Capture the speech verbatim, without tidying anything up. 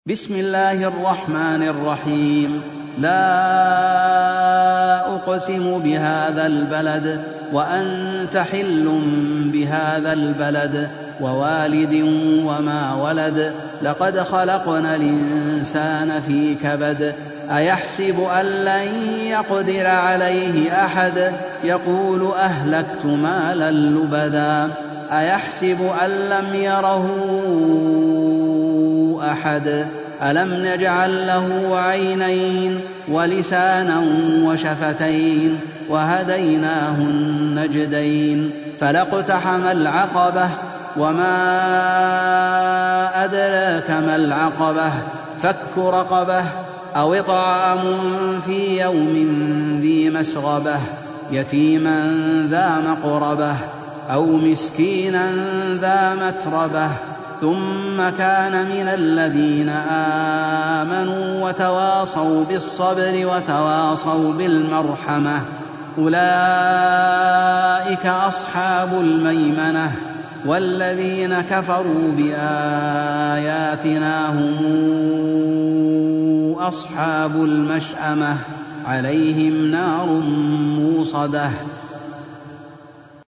بسم الله الرحمن الرحيم. لا أقسم بهذا البلد وأنت حل بهذا البلد ووالد وما ولد. لقد خلقنا الإنسان في كبد. أيحسب أن لن يقدر عليه أحد. يقول أهلكت مالا لبدا. أيحسب أن لم يره أحد. ألم نجعل له عينين ولسانا وشفتين وهديناه النجدين. فلاقتحم العقبة وما أدراك ما العقبة. فك رقبة أو إطعام في يوم ذي مسغبة يتيما ذا مقربة أو مسكينا ذا متربة ثم كان من الذين آمنوا وتواصوا بالصبر وتواصوا بالمرحمة. أولئك أصحاب الميمنة. والذين كفروا بآياتنا هم أصحاب المشأمة عليهم نار موصدة.